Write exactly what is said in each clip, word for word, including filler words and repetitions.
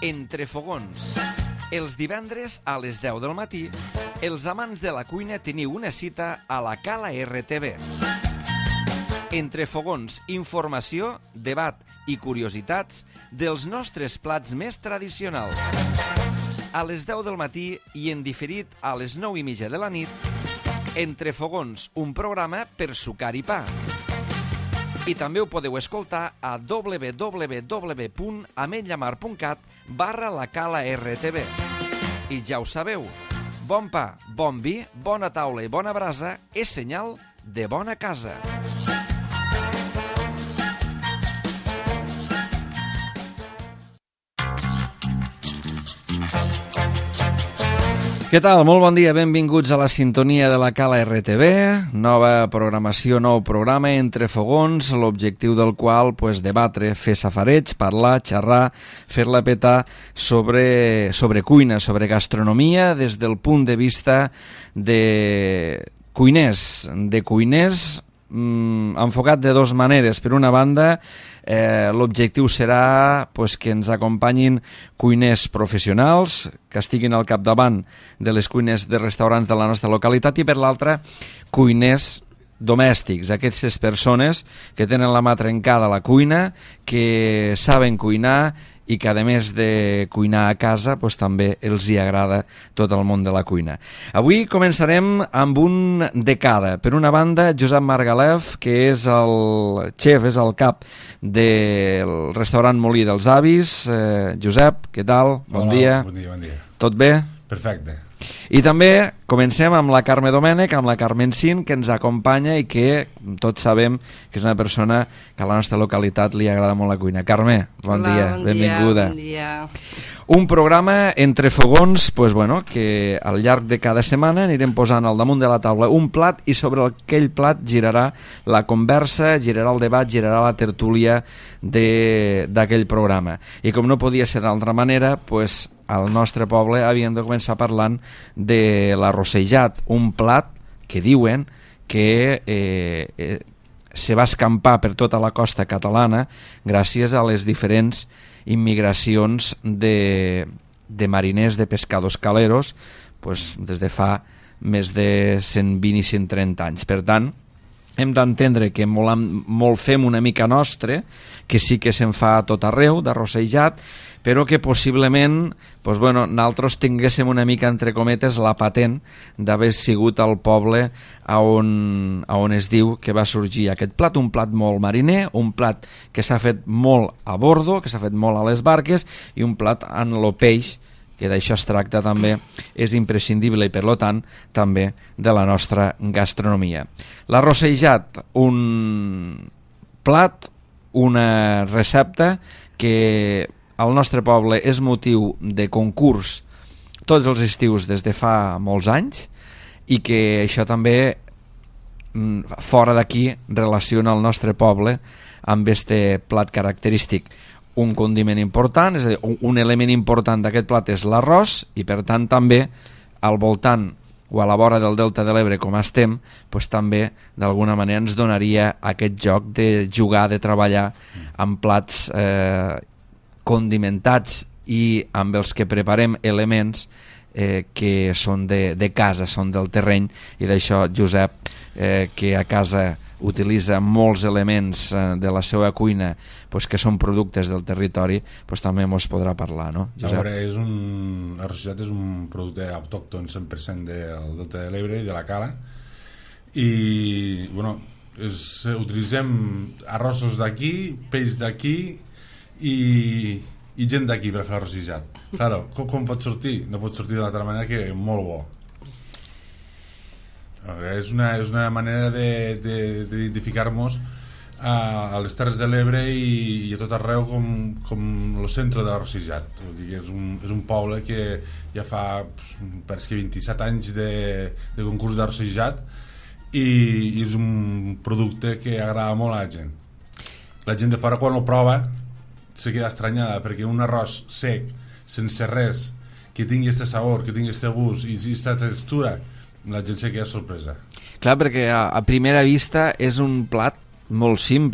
Entre fogons. Els divendres a les deu del matí, els amants de la cuina teniu una cita a la Cala R T V. Entre fogons, informació, debat i curiositats dels nostres plats més tradicionals. A les deu del matí i en diferit a les nou i mitja de la nit, Entre fogons, un programa per sucar i pa. I també ho podeu escoltar a w w w punt ametlla mar punt cat barra la Cala R T V. I ja ho sabeu, bon pa, bon vi, bona taula i bona brasa és senyal de bona casa. Què tal? Molt bon dia, benvinguts a la sintonia de la Cala R T V, nova programació, nou programa, Entre fogons, l'objectiu del qual, pues, debatre, fer safareig, parlar, xerrar, fer-la petar sobre, sobre cuina, sobre gastronomia, des del punt de vista de cuiners, de cuiners mmm, enfocat de dues maneres. Per una banda, Eh, l'objectiu serà pues, que ens acompanyin cuiners professionals que estiguin al capdavant de les cuines de restaurants de la nostra localitat i per l'altra cuiners domèstics, aquestes persones que tenen la mà trencada a la cuina, que saben cuinar i que a més de cuinar a casa pues, també els hi agrada tot el món de la cuina. Avui començarem amb un de cada. Per una banda, Josep Margalef, que és el xef, és el cap del restaurant Molí dels Avis. Eh, Josep, què tal? Bon Hola, dia. Bon dia, bon dia. Tot bé? Perfecte. I també comencem amb la Carme Domènech, amb la Carmen Cin, que ens acompanya i que tots sabem que és una persona que a la nostra localitat li agrada molt la cuina. Carme, bon Hola, dia, bon benvinguda. Dia, bon dia. Un programa entre fogons, pues bueno, que al llarg de cada setmana anirem posant al damunt de la taula un plat i sobre aquell plat girarà la conversa, girarà el debat, girarà la tertúlia d'aquell programa. I com no podia ser d'altra manera, pues, al nostre poble havíem de començar parlant de l'arrossejat, un plat que diuen que eh, eh, se va escampar per tota la costa catalana gràcies a les diferents immigracions de, de mariners, de pescadors caleros, pues, des de fa més de cent vint i cent trenta anys. Per tant, hem d'entendre que molt, molt fem una mica nostre, que sí que se'n fa a tot arreu, d'arrossejat, però que possiblement pues, bueno, nosaltres tinguéssim una mica, entre cometes, la patent d'haver sigut al poble a on, a on es diu que va sorgir aquest plat, un plat molt mariner, un plat que s'ha fet molt a bordo, que s'ha fet molt a les barques, i un plat en lo peix, que d'això es tracta també, és imprescindible i per tant també de la nostra gastronomia. L'arrossejat, un plat, una recepta que al nostre poble és motiu de concurs tots els estius des de fa molts anys i que això també fora d'aquí relaciona el nostre poble amb este plat característic. Un condiment important, és a dir, un element important d'aquest plat és l'arròs i per tant també al voltant o a la vora del Delta de l'Ebre com estem, doncs també d'alguna manera ens donaria aquest joc de jugar, de treballar amb plats eh, condimentats i amb els que preparem elements eh, que són de, de casa, són del terreny, i d'això Josep, eh, que a casa utilitza molts elements eh, de la seva cuina pues, que són productes del territori, pues, també ens podrà parlar, no, Josep? A veure, és un... l'arrossejat és un producte autòcton cent per cent del Delta de l'Ebre i de la Cala, i bueno, és, utilitzem arrossos d'aquí, peix d'aquí i, i gent d'aquí per fer l'arrossejat. Claro, com, com pot sortir? No pot sortir d'altra manera que molt bo. És una, és una manera d'identificar-nos a, a les Terres de l'Ebre i, i a tot arreu com, com el centre de l'arrossejat. És, un, és un poble que ja fa pues, vint-i-set anys de, de concurs d'arrossejat i, i és un producte que agrada molt a la gent. La gent de fora quan ho prova se queda estranyada perquè un arròs sec, sense res, que tingui este sabor, que tingui este gust i aquesta textura, la gent se queda sorpresa. Clar, perquè a, a primera vista és un plat molt simple,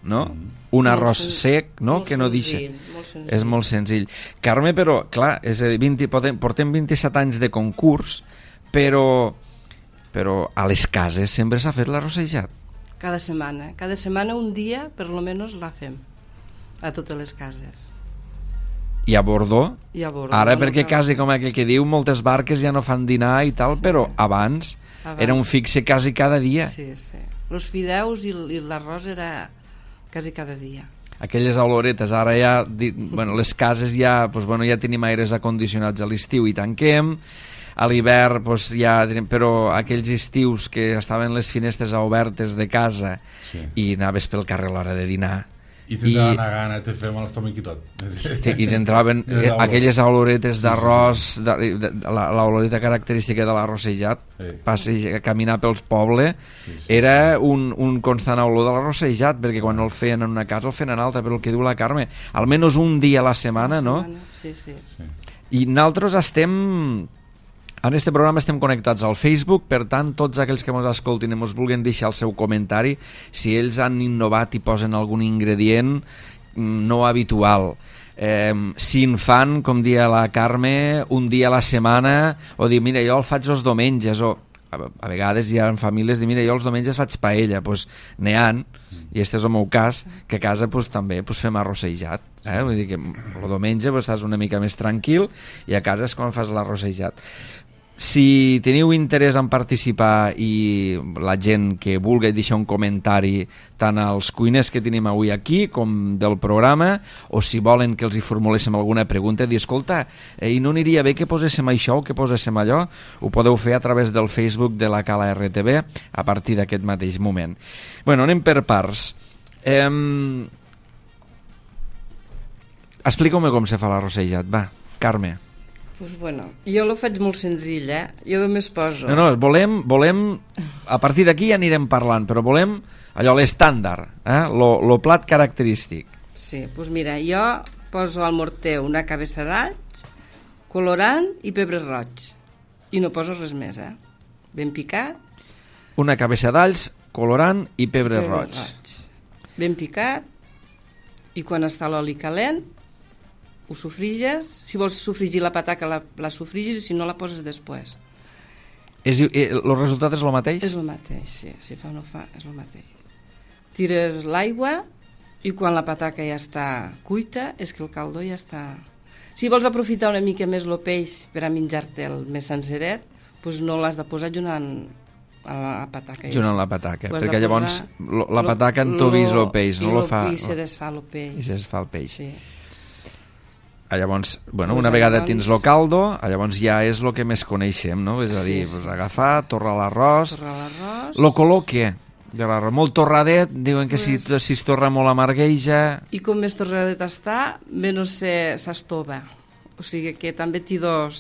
no? Mm. Un arròs sen... sec, no? Molt Que no senzill, deixa. molt senzill. És molt senzill. Carme, però, clar, és a dir, vint, portem, portem vint-i-set anys de concurs, però, però a les cases sempre s'ha fet l'arrossejat. Cada setmana. Cada setmana un dia, per lo menos, la fem. A totes les cases. I a Bordó? I a Bordó. Ara, no perquè cal... quasi com aquell que diu, moltes barques ja no fan dinar i tal, sí. Però abans, abans era un fixe quasi cada dia. Sí, sí. Els fideus i l'arròs era quasi cada dia. Aquelles oloretes, ara ja, bueno, les cases ja, doncs, bueno, ja tenim aires acondicionats a l'estiu i tanquem, a l'hivern, doncs, ja, però aquells estius que estaven les finestres obertes de casa sí. I anaves pel carrer a l'hora de dinar, i t'entraven I, a gana, te fem l'estómac i tot. I t'entraven eh, aquelles oloretes d'arròs, l'oloreta característica de l'arrossejat, sí. Passejar, caminar pels pobles, sí, sí, era sí. Un, un constant olor de l'arrossejat, perquè quan el feien en una casa el feien en alta, però el que diu la Carme, almenys un dia a la setmana, no? Sí, sí. sí. I nosaltres estem... En aquest programa estem connectats al Facebook, per tant, tots aquells que ens escoltin i ens vulguin deixar el seu comentari, si ells han innovat i posen algun ingredient no habitual. Eh, si en fan, com dia la Carme, un dia a la setmana, o dir, mira, jo el faig els diumenges, o a vegades hi ha famílies que mira, jo els diumenges faig paella, doncs n'hi ha, i este és el meu cas, que a casa pues, també pues, fem arrossejat, eh? Vull dir que el diumenge pues, estàs una mica més tranquil i a casa és quan fas l'arrossejat. Si teniu interès en participar i la gent que vulgui deixar un comentari tant als cuiners que tenim avui aquí com del programa, o si volen que els hi formuléssim alguna pregunta, dir, escolta, eh, i no aniria bé que poséssim això o que poséssim allò, ho podeu fer a través del Facebook de la Cala R T V a partir d'aquest mateix moment. Bueno, anem per parts. Eh... Explica-me com se fa l'arrossejat, va, Carme. Pues bueno, jo lo faig molt senzill, eh? Jo només poso... No, no, volem, volem a partir d'aquí ja anirem parlant, però volem allò, l'estàndard, eh? Lo, lo plat característic. Sí, doncs mira, jo poso al morter una cabeça d'alls, colorant i pebre roig. I no poso res més, eh? Ben picat. Una cabeça d'alls, colorant i pebre, pebre roig. roig. Ben picat, i quan està l'oli calent, ho sofriges, si vols sofrigir la pataca la, la sofrigis, i si no la poses després. És, eh, el resultat és el mateix? És el mateix, sí, si fa o no fa, és el mateix. Tires l'aigua i quan la pataca ja està cuita és que el caldo ja està... Si vols aprofitar una mica més el peix per a menjar-te'l més senceret, doncs no l'has de posar junant a la pataca. Junant la pataca, perquè llavors lo, la pataca entobis el peix, no lo fa... I se desfà el peix. I se desfà el peix. Sí. Llavors, bueno, una vegada tens el caldo, llavors ja és el que més coneixem, no? És a dir, sí, sí. Pues agafar, torrar l'arròs. Lo color què? De l'arròs molt torradet, diuen que pues... si, si es torra molt amargueja... I com més torradet està, menys s'estova. O sigui que també t'hi dos...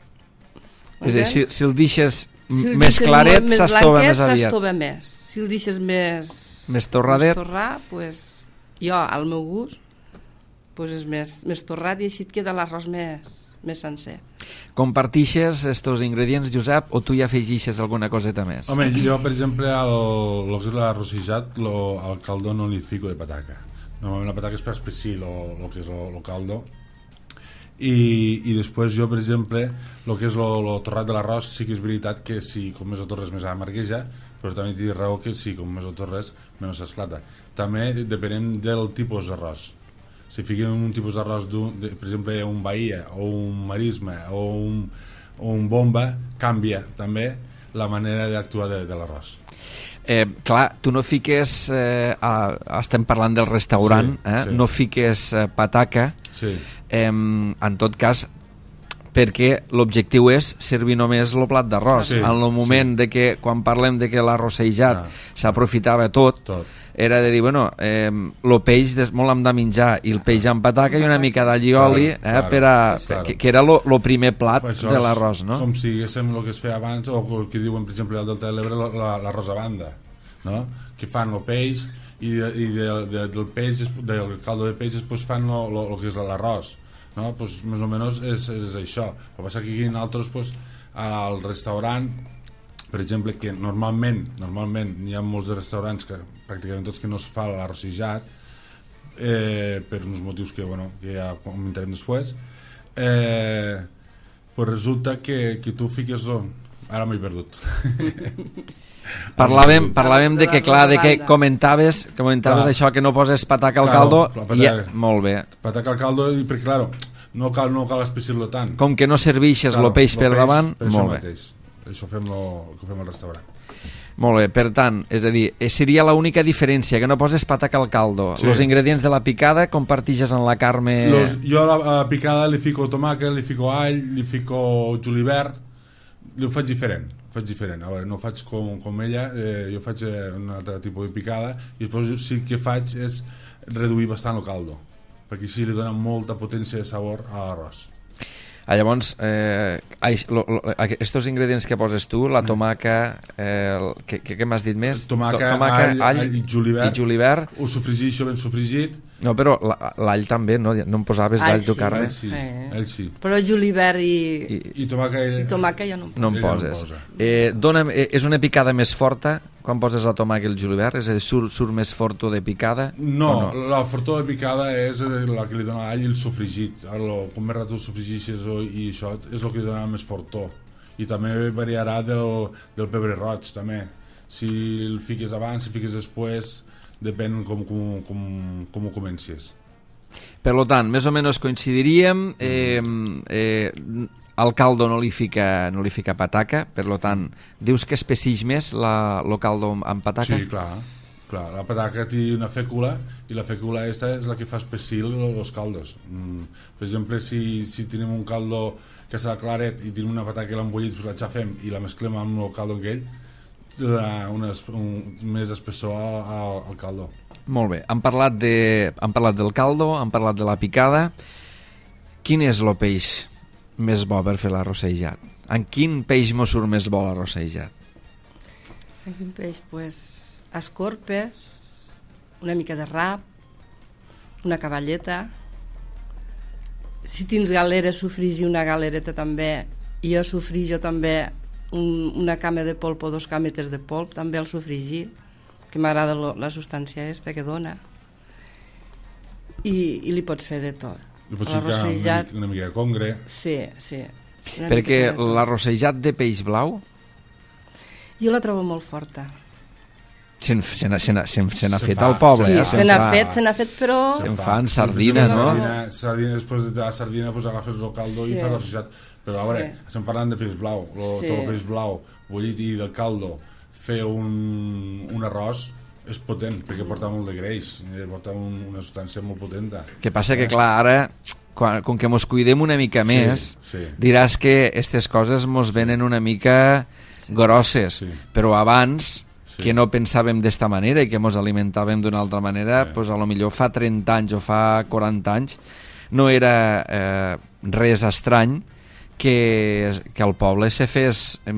És a dir, si, si el deixes si el més claret, s'estova més aviat. S'estova més. Si el deixes més... Més torradet. Més torrar, pues, jo, al meu gust, pues és més, més torrat i així et queda l'arròs més, més sencer. Compartixes estos ingredients, Josep, o tu hi afegixes alguna coseta més? Home, jo, per exemple, el, el que és l'arrossejat, al caldo no li fico de pataca. Normalment la pataca és per espessir el que és el caldo. I, i després jo, per exemple, el que és el torrat de l'arròs, sí que és veritat que si com més ho torres més amargueja, però també t'hi raó que si com més ho torres menys s'esclata. També depenem del tipus d'arròs. Si fiquem un tipus d'arròs, de, per exemple, un bahia o un marisme o un, o un bomba, canvia també la manera d'actuar de, de l'arròs. Eh, clar, tu no fiques, eh, a, estem parlant del restaurant, sí, eh? Sí. No fiques eh, pataca, sí. eh, en tot cas, perquè l'objectiu és servir només el plat d'arròs. Sí, en el moment sí. de que, quan parlem de que l'arrossejat no, s'aprofitava tot, tot, era de dir, bueno, eh, el peix des, molt hem de menjar, i el peix amb pataca i una mica d'allioli, eh, claro, per a, claro. que, que era el primer plat pues de l'arròs, no? Com si haguéssim el que es feia abans, o el que diuen, per exemple, al Delta de l'Ebre, l'arròs a banda, no? Que fan el peix, i, de, i de, de, del peix, del caldo de peix, després fan el que és l'arròs, no? Pues, més o menys és, és això. El que passa que aquí nosaltres, pues, al restaurant, per exemple, que normalment normalment hi ha molts de restaurants, que pràcticament tots, que no es fa l'arrossejat, eh, per uns motius que, bueno, que ja comentarem després, eh, pues resulta que, que tu fiques... Oh, ara m'he perdut. Parlàvem, parlàvem de que, clar, de que comentaves, comentaves clar. Això, que no poses pataca al Claro, caldo, la pataca. ja, molt bé. Pataca al caldo, i perquè, clar, no cal, no cal espessir-lo tant. Com que no serveixes Claro, el peix lo per davant, per això molt bé. mateix. Això fem lo, el que fem al restaurant. Molt bé, per tant, és a dir, seria l'única diferència, que no poses pataca al caldo. Sí. Els ingredients de la picada compartixes en la carne... Los, jo a la, a la picada li fico tomàquet, li fico all, li fico julivert, li ho faig diferent, ho faig diferent. A veure, no ho faig com, com ella, eh, jo faig eh, un altre tipus de picada, i després sí que faig és reduir bastant el caldo, perquè així li dona molta potència de sabor a l'arròs. Ah, llavors, eh, aquests ingredients que poses tu, la tomaca, eh, el, què, què m'has dit més? Tomaca, tomaca all, all, all i julivert, i julivert. Ho sofregixo ben sofregit. No, però l'all també, no? No em posaves l'all de carne? Ell sí, eh. ell sí. Però julivert i... I, I tomaca... I tomaca ja no em no em poses. No posa. eh, dona'm, eh, és una picada més forta quan poses la tomaca i el julivert? És a dir, surt, surt més forto de picada? No, no? La fortor de picada és la que li dona l'all i el sofregit. Lo, com més rato el sofregixes i això és el que li dona més fortor. I també variarà del, del pebre roig, també. Si el fiques abans, si el fiques després, depèn com, com, com, com ho comencies. Per tant, més o menys coincidiríem, eh, eh, al caldo no li fica, no li fica pataca, per tant, dius que espessix més la, el caldo amb pataca? Sí, clar, clar. La pataca té una fècula i la fècula esta és la que fa espessir els caldos. Mm. Per exemple, si, si tenim un caldo que està claret i tenim una pataca que l'hem bullit, doncs la xafem i la mesclem amb el caldo aquell, donarà una, un, més espessor al, al caldo. Molt bé, hem parlat, de, hem parlat del caldo, hem parlat de la picada. Quin és el peix més bo per fer l'arrossejat? En quin peix mos surt més bo l'arrossejat? En quin peix? Pues, escorpes, una mica de rap, una cavalleta. Si tens galera, sofrigi una galereta també. I jo sofrijo també un, una cama de polp o dos cametes de polp, també el sofrigir, que m'agrada la substància aquesta que dona. I, i li pots fer de tot. Li pots ficar una, una mica de congre. Sí, sí. Perquè l'arrossejat de peix blau... Jo la trobo molt forta. Se n'ha fet al poble. Sí, eh? se n'ha fet, se n'ha fet, però... Se'n fan sardines, no? Sardina, sardina, després de la sardina pues, agafes el caldo sí. i fas l'arrossejat. Però a veure, sí. estem parlant de peix blau. El sí. Tot el peix blau bullit i del caldo, fer un, un arròs és potent, perquè porta molt de greix, porta un, una substància molt potenta. Que passa que, clar, ara, quan, com que mos cuidem una mica sí, més, sí. diràs que aquestes coses mos venen una mica sí. grosses, sí. però abans... Sí. que no pensàvem d'esta manera i que ens alimentàvem d'una altra manera, sí. pues a lo millor fa trenta anys o fa quaranta anys no era eh, res estrany que, que al poble se fes eh,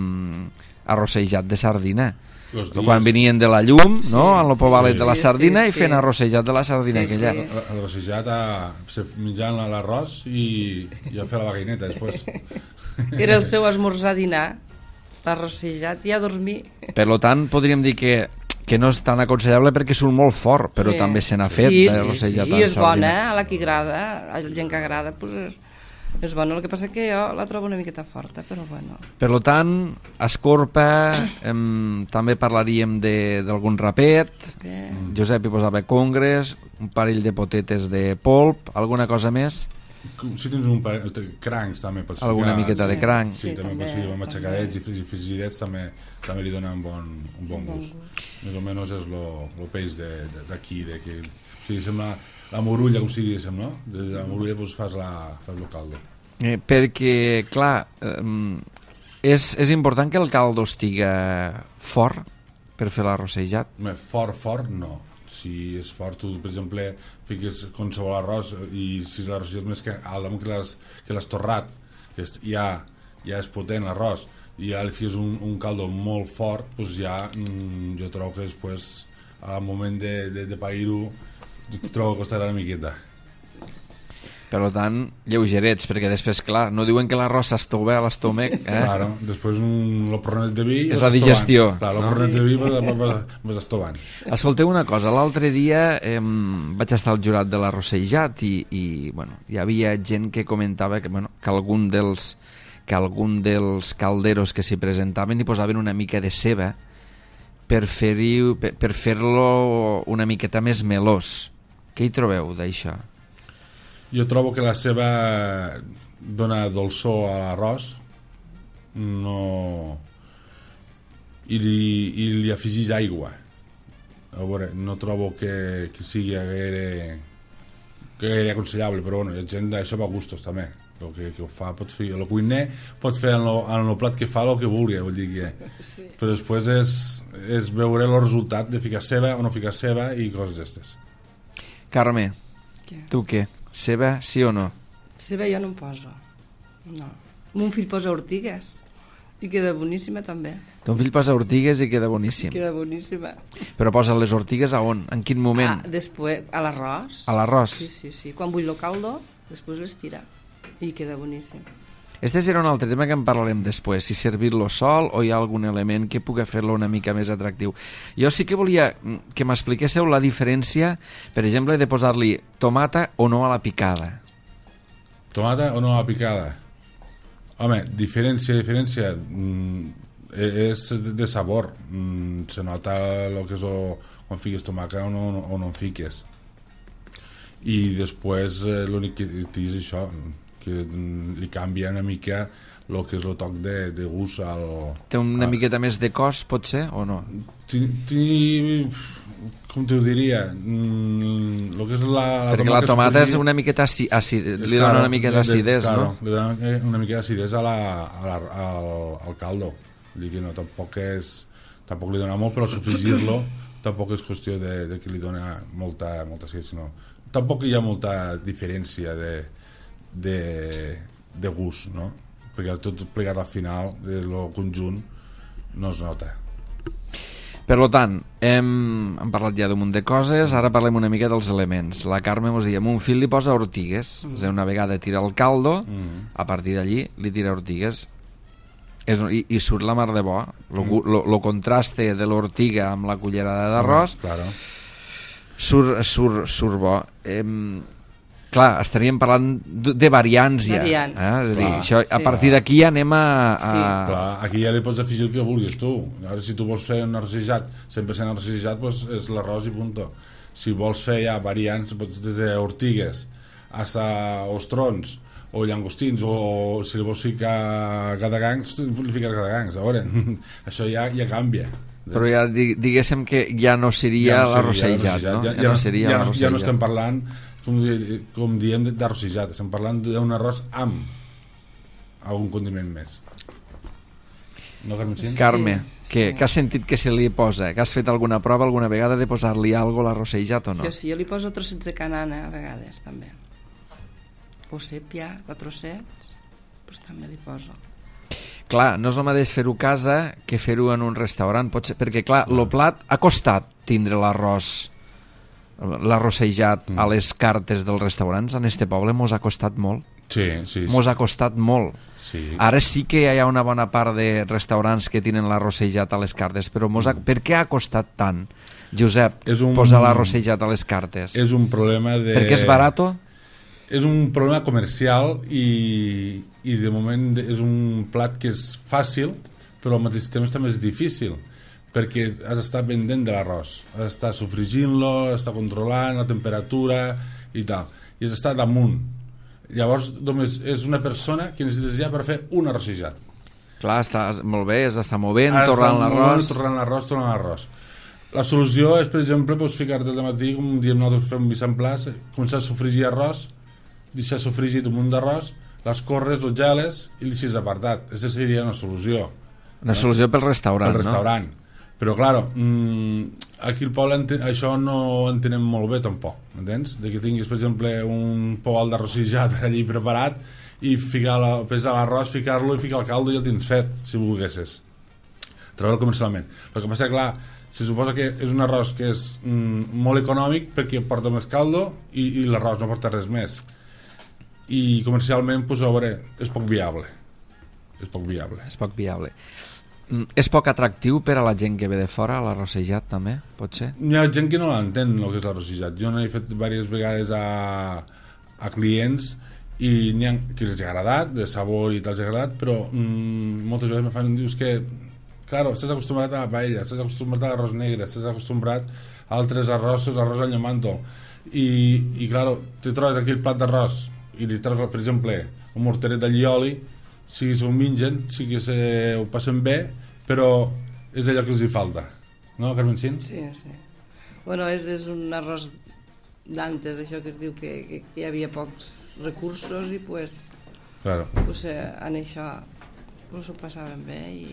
arrossejat de sardina. Quan venien de la llum, sí, no? En el pobalet sí, de la sardina sí, sí, i fent arrossejat de la sardina sí, aquella. Sí. Arrossejat a menjant l'arròs i, i a fer la vaguineta després. Era el seu esmorzar-dinar. L'arrossejat i a dormir. Per tant, podríem dir que, que no és tan aconsellable perquè surt molt fort, però sí. també se n'ha fet sí, l'arrossejat. Sí, sí, i és bona, a la que agrada, a la gent que agrada, pues és, és bona. El que passa que jo la trobo una miqueta forta, però bueno. Per tant, escorpa, em, també parlaríem d'algun rapet, Bé. Josep hi posava congres, un parell de potetes de polp, alguna cosa més? Si tens un parell, crancs també pots ficar. Alguna miqueta de cranc. Sí, sí també, també pots ficar matxacadets i frigidets també, també li donen un bon, un bon gust. Més o menys és el peix d'aquí. O sigui, sembla la morulla, com si diguéssim, no? De la morulla doncs, fas, la, fas el caldo. Eh, perquè, clar, eh, és, és important que el caldo estiga fort per fer l'arrossejat? Fort, fort, no. Si és fort, tu, per exemple, fiques qualsevol arròs i si l'arrossejat més que al damunt que l'has torrat, que ja, ja és potent l'arròs, i ja li fiques un, un caldo molt fort, doncs ja mm, jo trobo que després, al moment de, de, de pair-ho, trobo que costarà una miqueta. Per tant, lleugerets, perquè després, clar, no diuen que l'arròs s'estova a l'estómac. Eh? Claro, després un loporronet de vi... És la digestió. Clar, loporronet de vi vas estovant. Escolteu una cosa, l'altre dia eh, vaig estar al jurat de l'arrossejat i, i bueno, hi havia gent que comentava que, bueno, que algun dels que algun dels calderos que s'hi presentaven hi posaven una mica de ceba per fer-hi per, per fer-lo una miqueta més melós. Què hi trobeu d'això? Jo trobo que la ceba dona dolçor a l'arròs, no... I li, i li afegís aigua. A veure, no trobo que, que sigui gaire, que gaire aconsellable, però bueno, hi ha gent d'això va a gustos també. El que, que ho fa, pot fer, el cuiner pot fer en el plat que fa el que vulgui, vull dir que... Sí. Però després és, és veure el resultat de ficar ceba o no ficar ceba i coses d'estes. Carme, què? Tu què? Ceba, sí o no? Ceba jo no em poso. No. Mon fill posa ortigues i queda boníssima també. Ton fill posa ortigues i queda boníssim. Queda boníssima. Però posa les ortigues a on? En quin moment? Ah, després, a l'arròs. A l'arròs? Sí, sí, sí. Quan bull el caldo, després les tira i queda boníssim. Este serà un altre tema que en parlarem després, si servir-lo sol o hi ha algun element que pugui fer-lo una mica més atractiu. Jo sí que volia que m'expliquéssiu la diferència, per exemple, de posar-li tomata o no a la picada. Tomata o no a la picada? Home, diferència, diferència, mm, és de sabor. Mm, se nota el que és o, quan fiques tomata o no, o no en fiques. I després eh, l'únic que és això, que li canvia una mica el que és el toc de, de gust al... Té una al... miqueta més de cos, potser, o no? Ti, com t'ho diria? Mm, lo que és la, la Perquè la tomata és una miqueta aci, aci, li claro, dona una mica d'acidesa, claro, no? Li dona una mica d'acidesa a la, a la, al, al caldo. Vull dir que no, tampoc és... Tampoc li dona molt, però sofregir-lo tampoc és qüestió de, de que li dona molta, molta acidesa, sinó... Tampoc hi ha molta diferència de... De, de gust, no? Perquè tot plegat al final el conjunt no es nota. Per tant, hem, hem parlat ja d'un munt de coses, ara parlem una mica dels elements. La Carme mos deia, mon fill li posa ortigues, mm. és a dir, una vegada tira el caldo, mm. a partir d'allí li tira ortigues, és, i, i surt la mar de bo, el mm. contraste de l'ortiga amb la cullerada d'arròs, mm, claro. surt, surt, surt bo. Em, Clar, estaríem parlant de variants ja. Variants. Eh? És a dir, clar, això, a sí. partir d'aquí anem a... a... Sí. Clar, aquí ja li pots afegir el que vulguis tu. Ara, si tu vols fer un arrossejat, cent per cent arrossejat, doncs és l'arròs i punto. Si vols fer ja variants, pots des d'ortigues fins a ostrons o llangostins, o si li vols ficar cadagangs, li fiques cadagangs. A veure, això ja, ja canvia. Però ja diguéssim que ja no seria ja no l'arrossejat, no? Ja, ja, ja, no seria ja, no, ja no estem parlant com, com diem d'arrossejat, estem parlant d'un arròs amb algun condiment més. No, Carmen? Carme, sí, que, sí. que has sentit que se li posa? Que has fet alguna prova alguna vegada de posar-li alguna cosa a l'arrossejat o no? Jo sí, jo li poso trossets de canana a vegades també. O sèpia, de trossets, doncs també li poso. Clar, no és el mateix fer-ho a casa que fer-ho en un restaurant, potser, perquè clar, el plat ha costat tindre l'arròs l'arrossejat mm. a les cartes dels restaurants en este poble mos ha costat molt. Sí, sí, mos sí. ha costat molt. Sí. Ara sí que hi ha una bona part de restaurants que tenen l'arrossejat a les cartes, però mos ha... per què ha costat tant, Josep, un... posar l'arrossejat a les cartes? És un problema de... Perquè és barato? És un problema comercial i, i de moment és un plat que és fàcil, però al mateix temps també és difícil, perquè has d'estar pendent de l'arròs, has d'estar sofregint-lo, has d'estar controlant la temperatura i tal, i has d'estar damunt. Llavors només és una persona que necessites ja per fer un arrossejat. Clar, està molt bé, has d'estar movent, tornant l'arròs. Tornant l'arròs, tornant l'arròs. La solució és, per exemple, doncs, ficar-te al matí, com diem nosaltres, fem un mise en place, començar a sofregir arròs, deixar sofregit un munt d'arròs, les corres, els geles i li deixes apartat. Aquesta seria una solució. Una solució pel restaurant, pel restaurant. No? Però, clar, aquí al poble això no ho entenem molt bé, tampoc, entens? De que tinguis, per exemple, un pou d'arrossejat allí preparat i ficar la, pesar l'arròs, ficar-lo i ficar el caldo i el tens fet, si volguessis. Treure'l comercialment. El que passa, clar, se suposa que és un arròs que és mm, molt econòmic perquè porta més caldo i, i l'arròs no porta res més. i comercialment, pues, a veure, és poc viable. És poc viable. És poc viable. Mm, és poc atractiu per a la gent que ve de fora, l'arrossejat, també, pot ser? Hi ha gent que no l'entén, el que és l'arrossejat. Jo n'he fet diverses vegades a, a clients i n'hi ha que els ha agradat, de sabor i tal, els ha agradat, però mm, moltes vegades me fan, dius que, claro, estàs acostumat a la paella, estàs acostumat a l'arròs negre, estàs acostumat a altres arrossos, arròs al llomanto, i, i claro, te trobes aquell plat d'arròs i li treus, per exemple, un morteret d'allioli, sí que s'ho mengen, sí que se ho passen bé, però és allò que els hi falta, no, Carmen Cint? Sí, sí. Bueno, és, és un arròs d'antes, això que es diu que, que, que hi havia pocs recursos i pues, Claro. pues eh, en això pues, ho passaven bé i,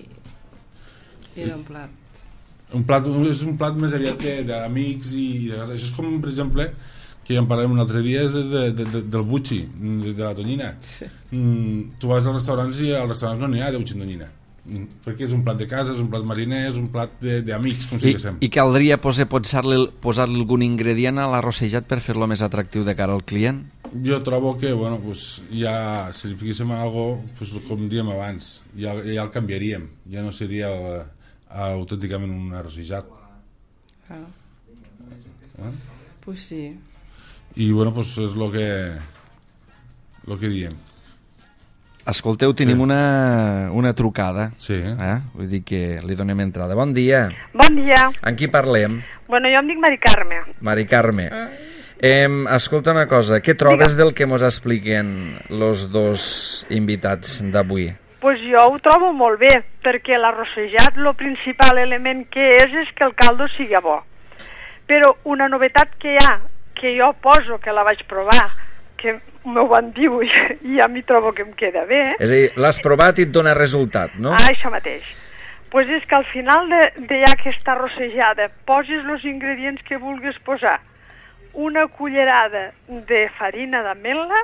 i era un plat. Un plat, és un plat més aviat d'amics i de casa. Això és com, per exemple, que ja en parlem un altre dia, és de, de, de, del butxi, de, de la tonyina. Sí. Mm, tu vas als restaurants i als restaurants no n'hi ha de butxi amb tonyina. Mm, perquè és un plat de casa, és un plat mariner, és un plat d'amics, com si I, diguéssim. I caldria posar-li posar algun ingredient a l'arrossejat per fer-lo més atractiu de cara al client? Jo trobo que, bueno, pues, ja, si li fiquéssim algo, pues, com diem abans, ja, ja el canviaríem. Ja no seria el, autènticament un arrossejat. Ah. Eh? Pues sí. I, bueno, pues és el que, lo que diem. Escolteu, tenim Sí. una, una trucada. Sí. Eh? Vull dir que li donem entrada. Bon dia. Bon dia. Amb qui parlem? Bueno, jo em dic Mari Carme. Mari Carme. Eh, escolta una cosa, què trobes del que mos expliquen los dos invitats d'avui? Pues jo ho trobo molt bé, perquè l'arrossejat, el principal element que és, és que el caldo sigui bo. Però una novetat que hi ha, que jo poso, que la vaig provar, que m'ho van dir i, i a mi trobo que em queda bé. Eh? És a dir, l'has provat i et dona resultat, no? Ah, això mateix. Pues és que al final de, de ja aquesta arrossejada posis els ingredients que vulguis posar. Una cullerada de farina d'ametla,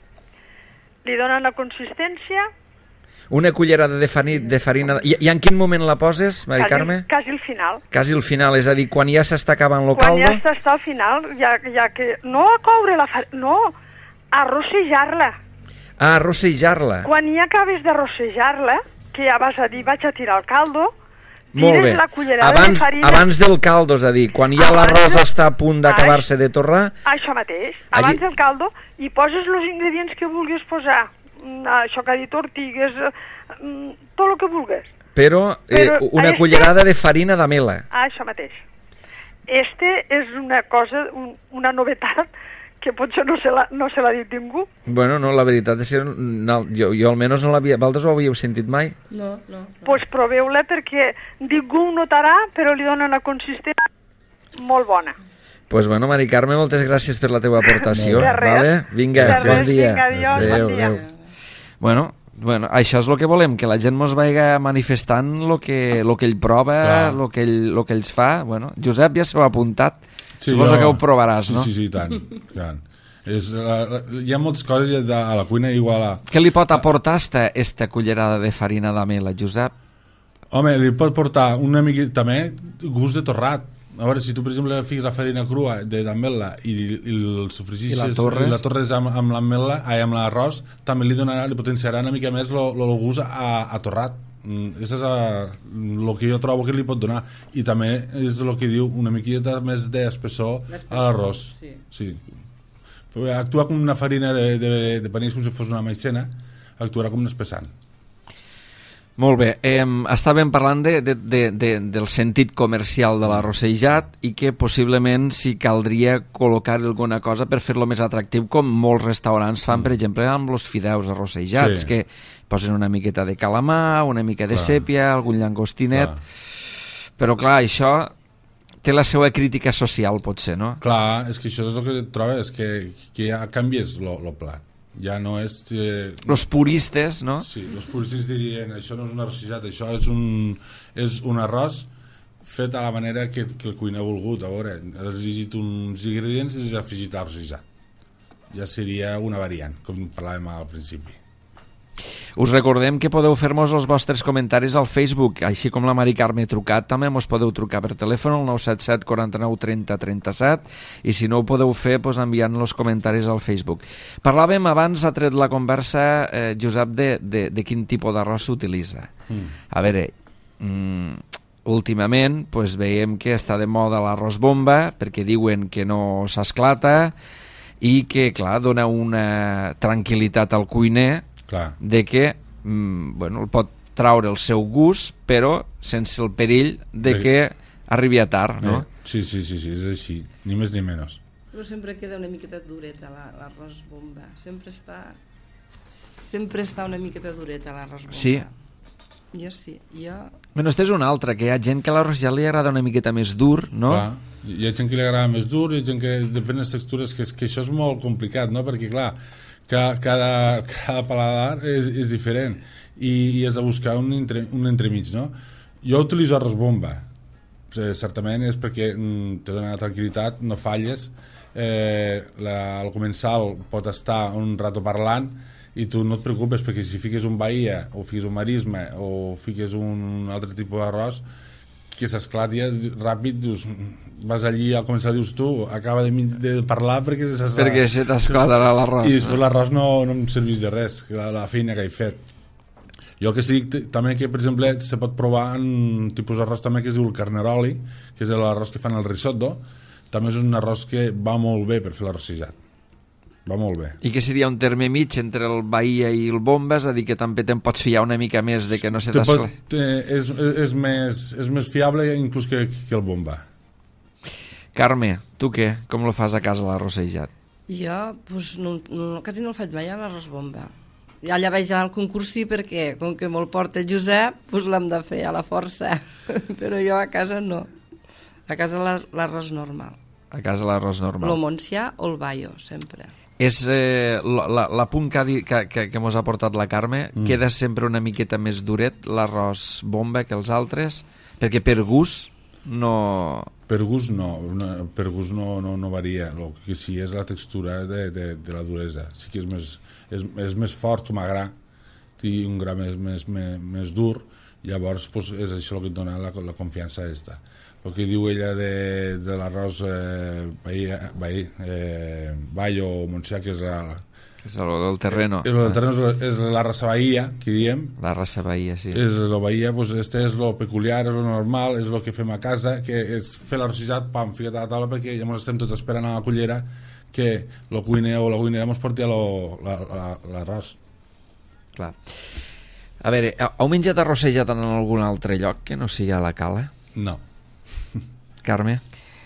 li donen la consistència. Una cullerada de, fani, de farina... I, I en quin moment la poses, Mari quasi, Carme? Quasi al final. Quasi al final, és a dir, quan ja s'està acabant el Quan caldo? ja està, està al final, ja, ja que... No a coure la farina, no, a rossejar-la. Ah, arrossejar-la. Quan ja acabes de rossejar-la, que ja vas a dir, vaig a tirar el caldo, Molt bé. tires la cullerada Abans, de farina... abans del caldo, és a dir, quan ja Abans l'arròs de- està a punt d'acabar-se de torrar, Això mateix, Allí- abans del caldo, i poses els ingredients que vulguis posar. Mm, Això que ha dit ortigues, mm, tot el que vulguis. però, eh, Però una este- cullerada de farina d'amela. Ah, això mateix. Este és una cosa, un, una novetat que potser no se l'ha no se l'ha dit ningú. Bueno, no, la veritat és que no, jo, jo almenys no l'havia... Vosaltres ho havíeu sentit mai? No, no. no. Pues proveu-la perquè ningú ho notarà, però li dona una consistència molt bona. Pues bueno, Mari Carme, moltes gràcies per la teva aportació. De res. Vale? Vinga, De bon res, dia. vinga, adiós, Adéu, bon dia. adéu. Bueno, bueno, això és el que volem, que la gent mos vaiga manifestant el que, lo que ell prova, el que, ell, lo que ells fa. Bueno, Josep ja s'ho ha apuntat. Sí, Suposo jo- que ho provaràs, sí, no? Sí, sí, tant. tant. És, la, la, hi ha moltes coses de, a la cuina igual a... Què li pot aportar esta, esta cullerada de farina d'amela, Josep? Home, li pot portar una miqueta també gust de torrat. A veure, si tu, per exemple, fiques la farina crua de d'ametla i, i el sofregixes I la torres. i la torres amb, amb l'ametla, ai, amb l'arròs, també li donarà, li potenciarà una mica més el gust a, a torrat. Mm, això és el que jo trobo que li pot donar. I també és el que diu una miqueta més d'espessor L'espessor, a l'arròs. sí. Sí. Actua com una farina de, de, de panís, com si fos una maicena, actuarà com un espessant. Molt bé, eh, estàvem parlant de, de, de, de, del sentit comercial de l'arrossejat i que possiblement si caldria col·locar alguna cosa per fer-lo més atractiu, com molts restaurants fan, per exemple, amb els fideus arrossejats, Sí. que posen una miqueta de calamar, una mica de Clar. sèpia, algun llangostinet, Clar. però clar, això té la seva crítica social, potser, no? Clar, és que això és el que et trobes, que, que ja canvies el plat. Ja no és... Eh, Los puristes, no? sí, els puristes dirien això no és un arrossejat, això és un, és un arròs fet a la manera que, que el cuiner ha volgut. A veure, has llegit uns ingredients i has afegit arrossejat. Ja seria una variant, com parlàvem al principi. Us recordem que podeu fer-nos els vostres comentaris al Facebook, així com la Mari Carme Trucat, també mos podeu trucar per telèfon al nou set set quaranta-nou trenta trenta-set, i si no ho podeu fer, doncs, enviant els comentaris al Facebook. Parlàvem abans, ha tret la conversa, eh, Josep, de, de, de quin tipus d'arròs s'utilitza. Mm. A veure, mm, últimament pues, veiem que està de moda l'arròs bomba, perquè diuen que no s'esclata i que, clar, dona una tranquil·litat al cuiner, clar, de que mm, bueno, el pot traure el seu gust, però sense el perill de que arribi a tard, no? Eh, sí, sí, sí, sí, és així, ni més ni menys. Però sempre queda una miqueta dureta l'arròs bomba, sempre està sempre està una miqueta dureta l'arròs bomba. Sí. Jo sí, jo... Bueno, este és una altra, que hi ha gent que l'arròs ja li agrada una miqueta més dur, no? Clar, hi ha gent que li agrada més dur, hi ha gent que depèn de les textures, que, que això és molt complicat, no? Perquè, clar, cada, cada, cada paladar és, és diferent i, i has de buscar un, entre, un entremig, no? Jo utilitzo arròs bomba, certament és perquè mm, te dona tranquil·litat, no falles, eh, la, el comensal pot estar un rato parlant i tu no et preocupes, perquè si fiques un bahia o fiques un marisme o fiques un altre tipus d'arròs que s'esclati ràpid, dius, vas allí al començar, dius tu, acaba de, de parlar perquè, perquè se t'esclatarà l'arròs. I després l'arròs no, no em serveix de res, la, la feina que he fet. Jo que sí, també que, per exemple, se pot provar un tipus d'arròs també que es diu el carneroli, que és l'arròs que fan el risotto, també és un arròs que va molt bé per fer l'arrossejat. Va molt bé. I que seria un terme mig entre el bahia i el bomba, és a dir, que també te'n pots fiar una mica més de que no se t'escla... És, és, més, és més fiable inclús que, que el bomba. Carme, tu què? Com lo fas a casa l'arrossejat? Jo, pues, no, no, quasi no el faig mai a l'arròs bomba. Ja allà vaig anar al concurs sí, perquè com que me'l porta Josep, pues l'hem de fer a la força. Però jo a casa no. A casa l'arròs normal. A casa l'arròs normal. El Montsià o el Baio, sempre. És eh, la, la punt que, que, que, que mos ha portat la Carme, mm. queda sempre una miqueta més duret l'arròs bomba que els altres, perquè per gust no... Per gust no, no per gust no, no, no varia, el que sí és la textura de, de, de la duresa, sí que és més, és, és més fort com a gra, té un gra més, més, més, més dur, llavors pues, és això el que et dona la, la confiança aquesta. El que diu ella de, de l'arròs eh, Bahia, eh, Baio o Montsià, que és la, és el del terreno, és, el del terreno és, és la raça Bahia, que diem la raça Bahia, sí, és la Bahia, pues, este és lo peculiar, és lo normal, és lo que fem a casa, que és fer l'arrossejat, pam, ficat a la taula, perquè ja ens estem tots esperant a la cullera que el cuiner o la cuinera ens porti l'arròs. Clar. A veure, heu menjat arrossejat en algun altre lloc que no sigui a la Cala? No. Carme?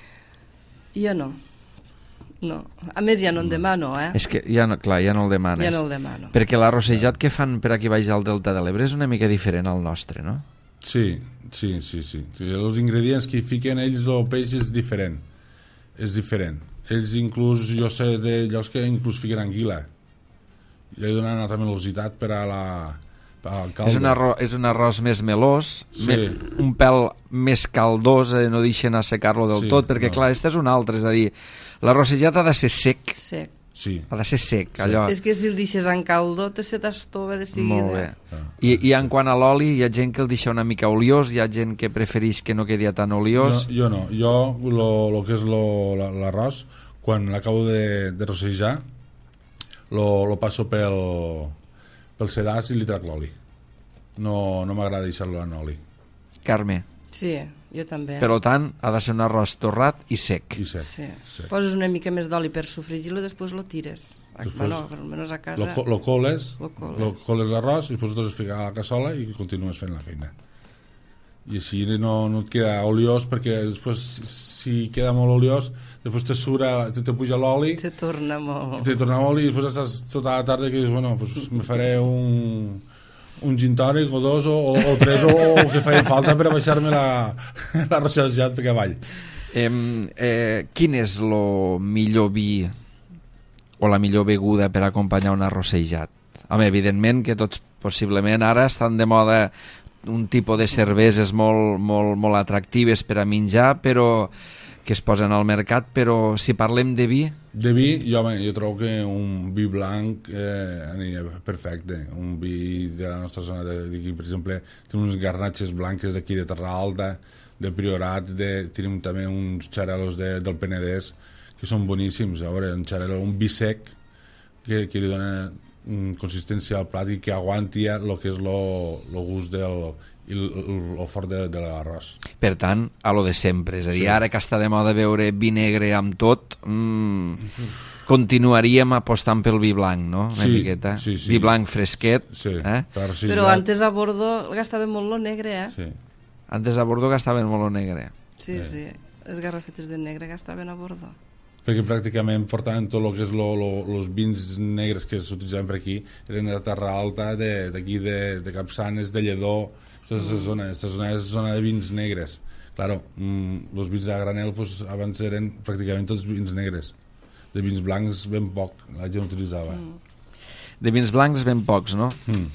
Jo no. No. A més, ja no en demano, eh? És que ja no, clar, ja no el demanes. Ja no el demano. Perquè l'arrossejat que fan per aquí baix del Delta de l'Ebre és una mica diferent al nostre, no? Sí, sí, sí, sí. Els ingredients que hi fiquen ells, el peix és diferent. És diferent. Ells inclús, jo sé de llocs que inclús fiquen anguila. I li donen una altra melositat per a la... És un, arròs, és un arròs més melós, sí. me, un pèl més caldós, eh, no deixen assecar-lo del sí, tot, perquè no. Clar, este és un altre, és a dir, l'arrossejat ha de ser sec. Sec. Sí. Ha de ser sec, sí. Allò. És que si el deixes en caldó, te se t'estova de seguida. Molt bé. Ah, I, I en quant a l'oli, hi ha gent que el deixa una mica oliós, hi ha gent que prefereix que no quedi tan oliós. Jo, jo no, jo lo, lo que és lo, l'arròs, quan l'acabo de, de rossejar, lo, lo passo pel... pel sedàs i li trac l'oli. No, no m'agrada deixar-lo en oli. Carme? Sí, jo també. Per tant, ha de ser un arròs torrat i sec. I sec. Sí. Sec. Poses una mica més d'oli per sofregir-lo i després lo tires. Després, bueno, almenys a casa... Lo, lo coles, lo coles, lo coles l'arròs i després ho tens ficar a la cassola i continues fent la feina. I així no, no et queda oliós, perquè després si queda molt oliós després te sura, te, te puja l'oli, te torna molt te torna oli i després estàs tota la tarda que dius, bueno, pues me faré un un gin tònic o dos o, o, o tres o, o que feia falta per a baixar-me la, la rossejat per avall. Eh, eh, quin és el millor vi o la millor beguda per acompanyar un arrossejat? Home, evidentment que tots possiblement ara estan de moda un tipus de cerveses molt, molt, molt atractives per a menjar, però que es posen al mercat, però si parlem de vi... De vi, jo, jo trobo que un vi blanc eh, aniria perfecte. Un vi de la nostra zona d'aquí, per exemple, tenim uns garnatxes blanques d'aquí de Terra Alta, de Priorat, de, tenim també uns xarelos de, del Penedès, que són boníssims. A veure, un xarelo, un vi sec, que, que li dona una consistència al plat i que aguanti el que és el gust del... i el fort de, de l'arròs. Per tant, a lo de sempre, és a dir, sí. Ara que està de moda veure vi negre amb tot, mmm, continuaríem apostant pel vi blanc, no? Una sí, miqueta. Sí, sí. Vi blanc fresquet. Sí, eh? sí, però ja... antes a Bordo gastaven molt lo negre, eh? Sí. Antes a Bordo gastaven molt lo negre. Sí, eh. sí, les garrafetes de negre gastaven a Bordo. Perquè pràcticament portaven tot el que és els vins negres que s'utilitzaven per aquí, eren de Terra Alta, d'aquí de, de, de Capçanes, de Lledó. Aquesta zona, esta zona és zona de vins negres. Claro, mmm, els vins de granel pues, abans eren pràcticament tots vins negres. De vins blancs ben poc, la gent utilitzava. Mm. De vins blancs ben pocs, no? Mm.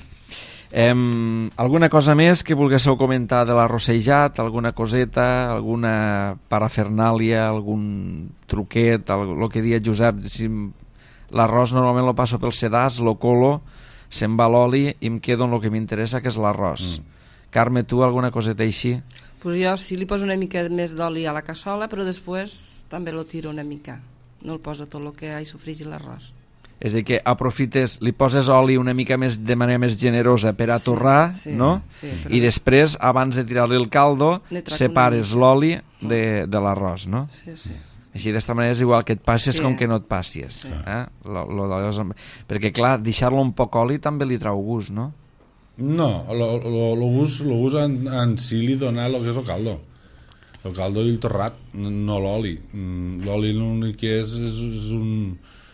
Em, alguna cosa més que volguéssiu comentar de l'arrossejat? Alguna coseta, alguna parafernàlia, algun truquet, el, el que dia Josep, si l'arròs normalment lo passo pel sedàs, lo colo, se'n va l'oli i em quedo en el que m'interessa, que és l'arròs. Mm. Carme, tu alguna coseta així? Pues jo sí li poso una mica més d'oli a la cassola, però després també lo tiro una mica. No el poso tot el que hi sofrigi l'arròs. És a dir, que aprofites, li poses oli una mica més de manera més generosa per a torrar, sí, sí, no? Sí, però... I després, abans de tirar-li el caldo, separes l'oli de, de l'arròs, no? Sí, sí. Així d'esta manera és igual que et passes sí. com que no et passis. Sí. Eh? Lo, lo, lo, perquè, clar, deixar-lo un poc oli també li trau gust, no? No, el gust, lo gust en, en si li dona el que és el caldo. El caldo i el torrat, no l'oli. L'oli l'únic que és és, és, un,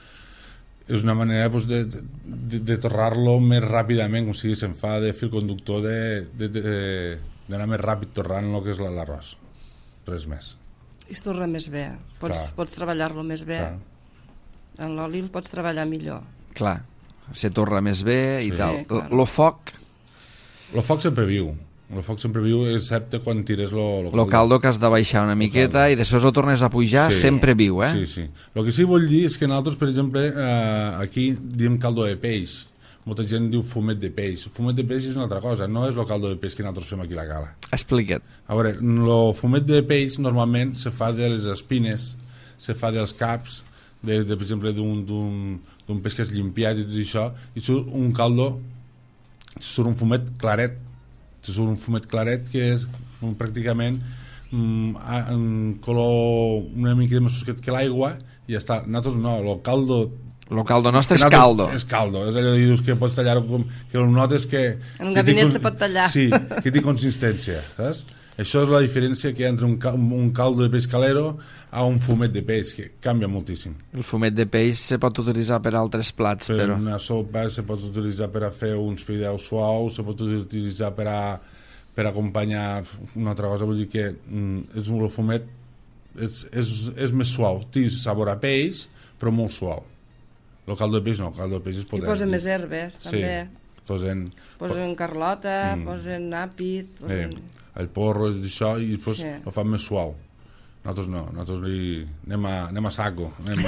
és una manera pues, de, de, de torrar-lo més ràpidament, com si se'n fa de fil conductor d'anar de, de, de, més ràpid torrant el que és l'arròs. Res més. I es torra més bé. Pots, pots treballar-lo més bé. Clar. En l'oli el pots treballar millor. Clar, se torra més bé i sí. tal. Sí, clar. Lo foc... El foc sempre viu. El foc sempre viu, excepte quan tires lo, lo caldo. Lo caldo que has de baixar una miqueta i després ho tornes a pujar, sí. Sempre viu, eh? Sí, sí. El que sí vull dir és que nosaltres, per exemple, eh, aquí diem caldo de peix. Molta gent diu fumet de peix. Fumet de peix és una altra cosa, no és el caldo de peix que nosaltres fem aquí a la Cala. Explica't. A veure, el fumet de peix normalment se fa de les espines, se fa dels caps, de, de, per exemple, d'un peix que és limpiat i tot això, i surt un caldo, surt un fumet claret, surt un fumet claret que és pràcticament mm, en color una mica més fosquet que l'aigua i ja està. Nosaltres no, el caldo el caldo nostre és caldo. És caldo, és allò que dius que pots tallar com, que el notes que... En un gabinet se pot tallar. Sí, que té consistència, saps? Això és la diferència que hi ha entre un, un caldo de peix calero a un fumet de peix, que canvia moltíssim. El fumet de peix se pot utilitzar per altres plats, per però... una sopa, se pot utilitzar per a fer uns fideus suaus, se pot utilitzar per a per acompanyar una altra cosa, vull dir que mm, és un fumet és, és, és més suau, té sabor a peix però molt suau. El caldo de peix no, el caldo de peix és potent. I posen més herbes també. Sí, posen, posen carlota, mm. posen àpid, posen... Eh, el porro i això i després sí. Ho fan més suau. Nosaltres no, nosaltres li... anem, a, anem a saco. Anem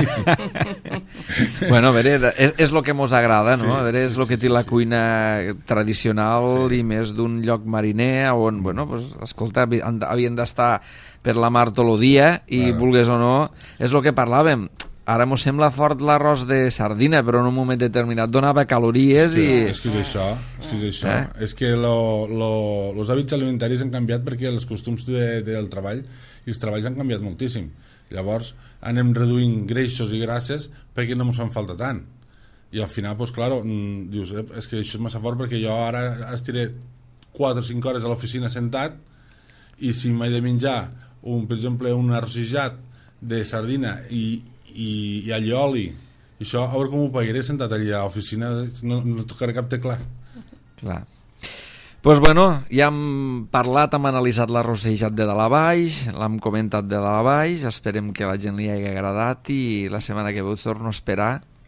a... bueno, a veure, és, és el que mos agrada, no? Sí, a veure, és sí, el que té sí, la sí. cuina tradicional sí. I més d'un lloc mariner on, bueno, pues, escolta, havien d'estar per la mar tot el dia i claro. Vulgues o no, és el que parlàvem. Ara mos sembla fort l'arròs de sardina, però en un moment determinat donava calories sí, i... És que és això, és, que és, això. Eh? És que lo, lo, los hàbits alimentaris han canviat perquè els costums de, del treball i els treballs han canviat moltíssim. Llavors anem reduint greixos i grasses perquè no ens fan falta tant. I al final, doncs, claro, dius, eh, és que això és massa fort perquè jo ara estiré quatre o cinc hores a l'oficina sentat i si m'he de menjar, un, per exemple, un arrossejat de sardina i i, i allioli i això, a veure com ho pagaré sentat allà a l'oficina, no, no tocaré cap tecla. Clar. Pues bueno, ja hem parlat, hem analitzat l'arrossejat de dalt a baix, l'hem comentat de dalt a baix, esperem que a la gent li hagi agradat i la setmana que ve us torno a esperar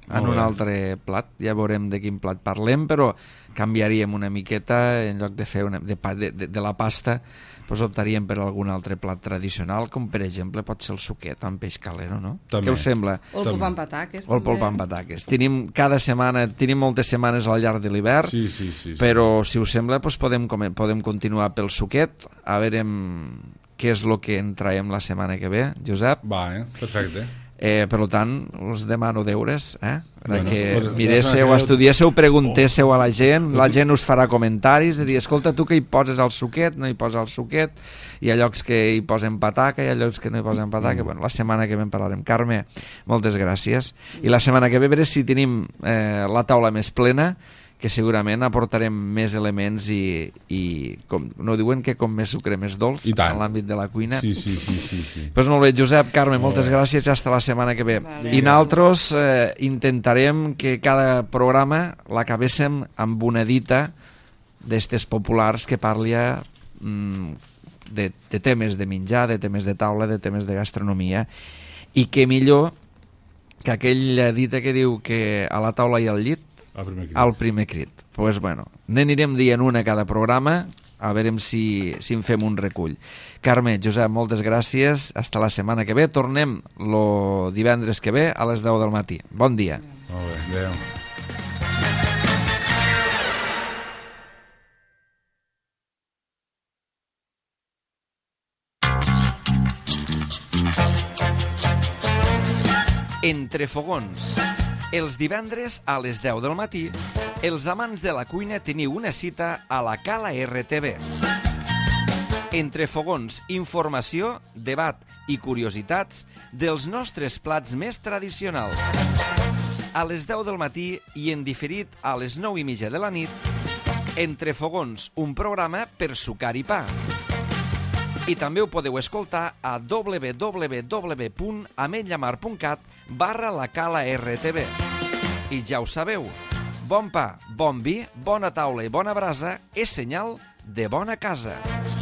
en un altre plat. Ja veurem de quin plat parlem, però canviaríem una miqueta, en lloc de fer una, de, de, de, de la pasta, doncs optaríem per algun altre plat tradicional, com per exemple pot ser el suquet amb peix calero, no? També. Què us sembla? O el polp amb pataques. O el polp amb pataques. Tenim cada setmana, tenim moltes setmanes al llarg de l'hivern, sí, sí, sí, sí. però si us sembla doncs podem, podem continuar pel suquet, a veure què és el que en traiem la setmana que ve, Josep. Va, eh? Perfecte. Eh, per tant, us demano deures, eh? Bueno, que pues, miréssiu, estudiéssiu, preguntéssiu a la gent, la gent us farà comentaris de dir, escolta, tu que hi poses al suquet, no hi poses al suquet, hi ha llocs que hi posen pataca, hi ha llocs que no hi posen pataca. Mm. Bueno, la setmana que ve en parlarem. Carme, moltes gràcies. I la setmana que ve veure si tenim eh, la taula més plena, que segurament aportarem més elements i, i com, no diuen que com més sucre més dolç en l'àmbit de la cuina. Sí, sí, sí, sí, sí. Pues molt bé, Josep, Carme, moltes oh. gràcies i hasta la setmana que ve. Vale. I nosaltres eh, intentarem que cada programa l'acabéssim amb una dita d'estes populars que parlia mm, de, de temes de menjar, de temes de taula, de temes de gastronomia, i que millor que aquella dita que diu que a la taula i al llit al primer crit. Al primer crit. Pues bueno, n'anirem dient una a cada programa, a veure si, si en fem un recull. Carme, Josep, moltes gràcies. Hasta la setmana que ve. Tornem el divendres que ve a les deu del matí. Bon dia. Molt bé, adéu. Entre fogons. Els divendres a les deu del matí, els amants de la cuina teniu una cita a la Cala R T V. Entre fogons, informació, debat i curiositats dels nostres plats més tradicionals. A les deu del matí i en diferit a les nou i mitja de la nit, Entre fogons, un programa per sucar i pa. I també ho podeu escoltar a w w w punt ametlllamar punt cat barra la Cala R T V. I ja ho sabeu, bon pa, bon vi, bona taula i bona brasa és senyal de bona casa.